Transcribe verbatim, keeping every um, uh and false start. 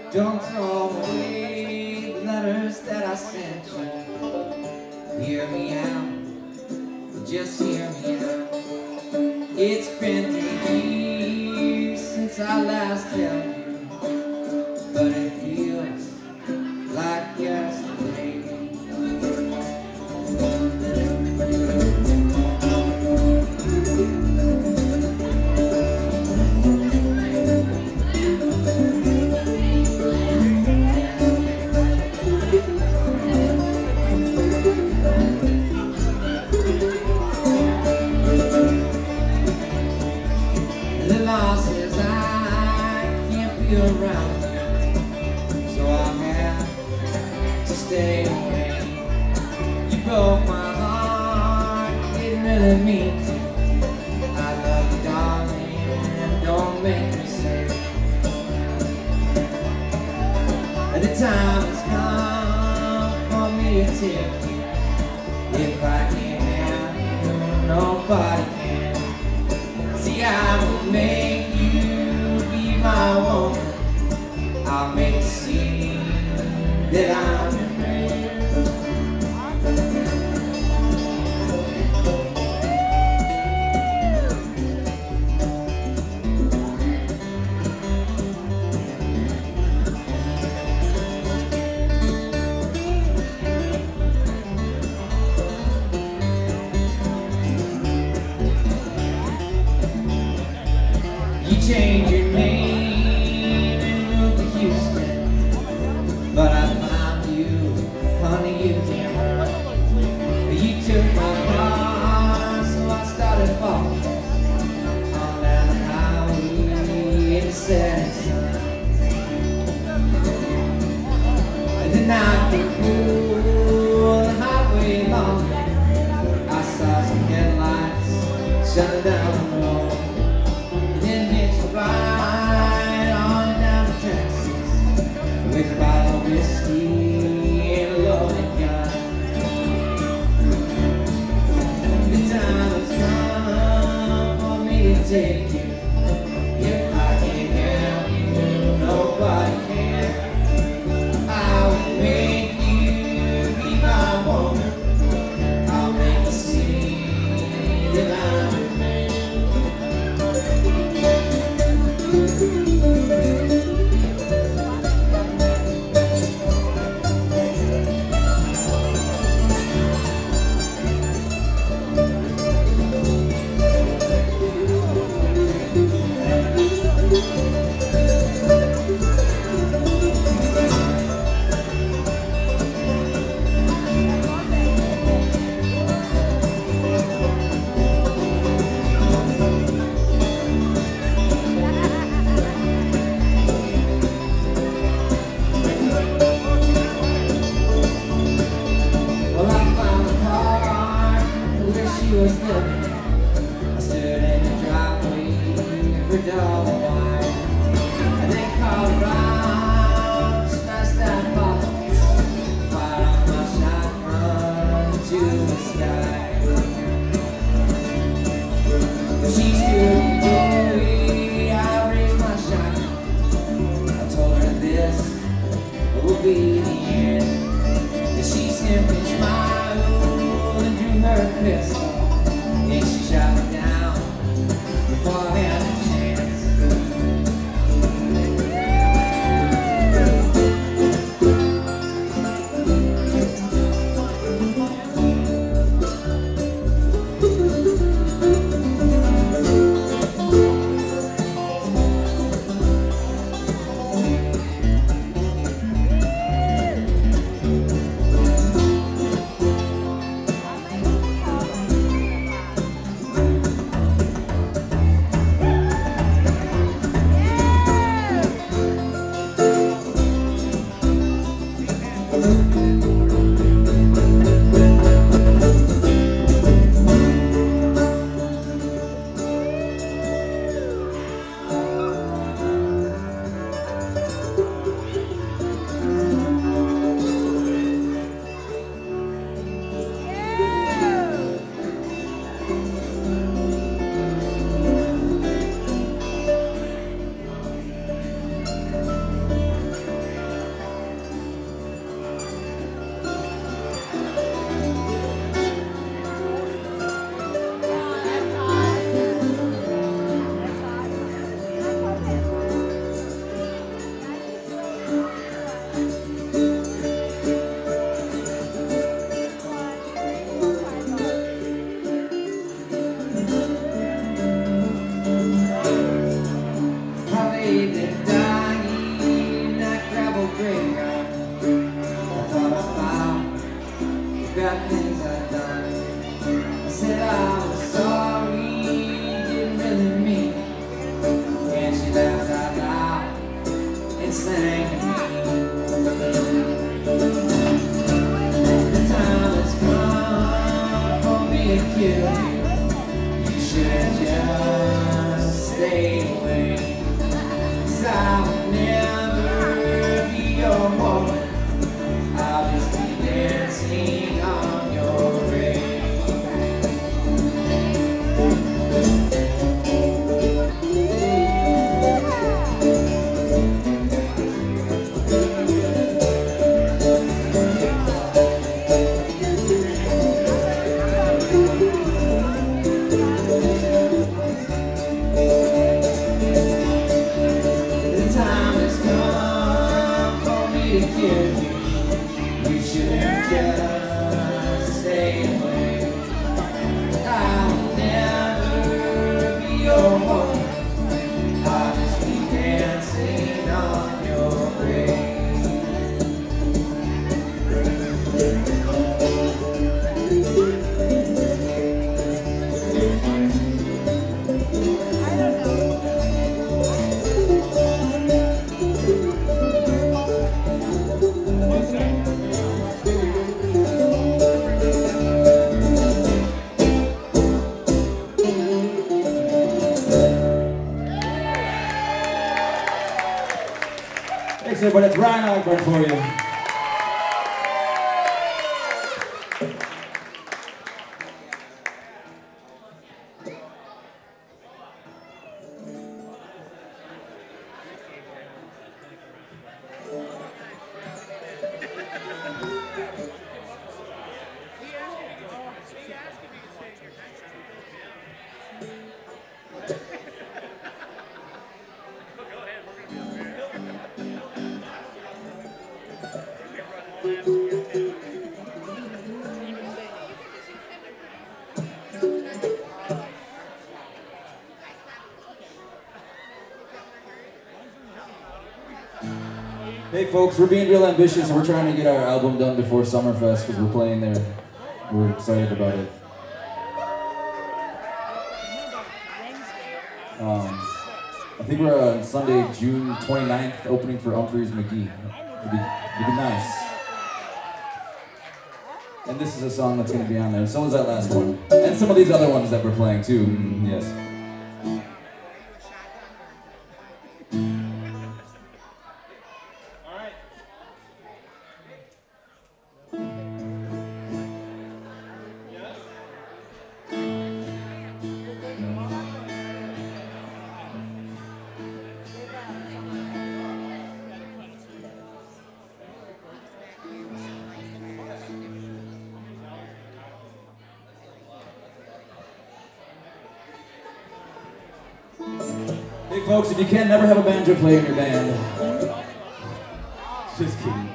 Don't throw away the letters that I sent you. Hear me out, just hear me out. It's been three years since I last held you, but it feels like yesterday. Around you, so I had to stay away. You broke my heart, didn't really mean to. I love you, darling, don't make me say. The time has come for me to take you. If I can't have you, nobody can. See, I will make you be my woman. I'll make you see that I'm your man. You change your name, but I found you, honey, you can't run. You took my car, so I started walking on down the highway in the setting sun. The night grew cool, the highway long. I saw some headlights shining down the road. And then it's right on down to Texas with a bottle of whiskey and a loaded gun. The time has come for me to take you. If I can't help you, nobody can. I will make you be my woman. I'll make you see that I'm your man. Was living. I stood in the driveway for double wine, and they called around, smashed that bottle, fired off my shotgun to the sky. She stood in the doorway, I raised my shotgun. I told her this would be the end, and she simply smiled and drew her pistol. And she shot me down before I had a chance. said I was sorry, didn't really mean it. And she laughed out loud and sang to me. The time has come for me to kill you. You should just stay away. 'Cause I will never be your woman. I'll just be dancing on your grave. The time has come for me to kill you. You should just stay away. I'll never be your woman. I'll just be dancing on your grave. Thanks everybody, that's Ryan Ogburn for you. Hey folks, we're being real ambitious and we're trying to get our album done before Summerfest because we're playing there. We're excited about it. Um, I think we're on Sunday, June twenty-ninth, opening for Humphreys McGee. It'd be, it'd be nice. And this is a song that's going to be on there. So was that last one. And some of these other ones that we're playing too. Mm, yes. Hey folks, if you can, never have a banjo player in your band. Just kidding.